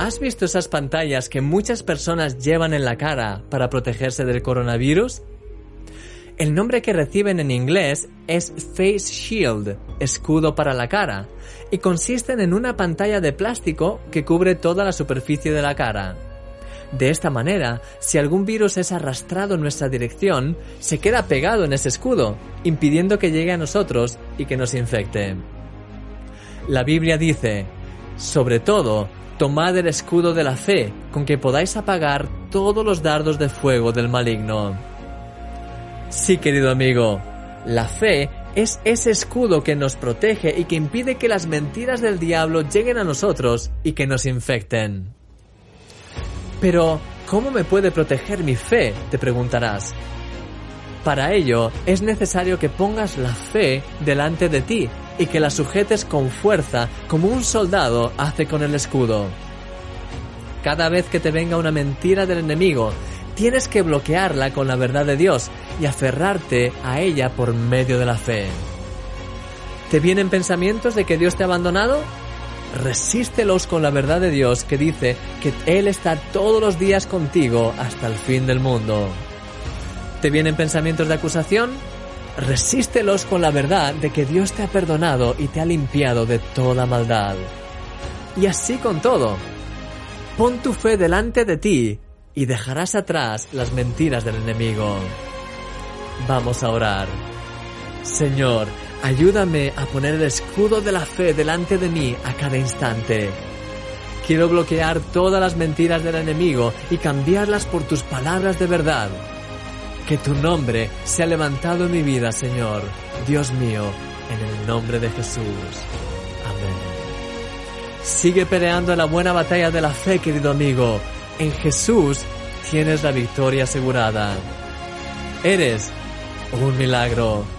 ¿Has visto esas pantallas que muchas personas llevan en la cara para protegerse del coronavirus? El nombre que reciben en inglés es Face Shield, escudo para la cara, y consisten en una pantalla de plástico que cubre toda la superficie de la cara. De esta manera, si algún virus es arrastrado en nuestra dirección, se queda pegado en ese escudo, impidiendo que llegue a nosotros y que nos infecte. La Biblia dice: sobre todo, tomad el escudo de la fe, con que podáis apagar todos los dardos de fuego del maligno. Sí, querido amigo, la fe es ese escudo que nos protege y que impide que las mentiras del diablo lleguen a nosotros y que nos infecten. Pero, ¿cómo me puede proteger mi fe?, te preguntarás. Para ello, es necesario que pongas la fe delante de ti y que la sujetes con fuerza, como un soldado hace con el escudo. Cada vez que te venga una mentira del enemigo, tienes que bloquearla con la verdad de Dios y aferrarte a ella por medio de la fe. ¿Te vienen pensamientos de que Dios te ha abandonado? Resístelos con la verdad de Dios que dice que Él está todos los días contigo hasta el fin del mundo. ¿Te vienen pensamientos de acusación? Resístelos con la verdad de que Dios te ha perdonado y te ha limpiado de toda maldad. Y así con todo. Pon tu fe delante de ti y dejarás atrás las mentiras del enemigo. Vamos a orar. Señor, ayúdame a poner el escudo de la fe delante de mí a cada instante. Quiero bloquear todas las mentiras del enemigo y cambiarlas por tus palabras de verdad. Que tu nombre sea levantado en mi vida, Señor, Dios mío, en el nombre de Jesús. Amén. Sigue peleando la buena batalla de la fe, querido amigo. En Jesús tienes la victoria asegurada. Eres un milagro.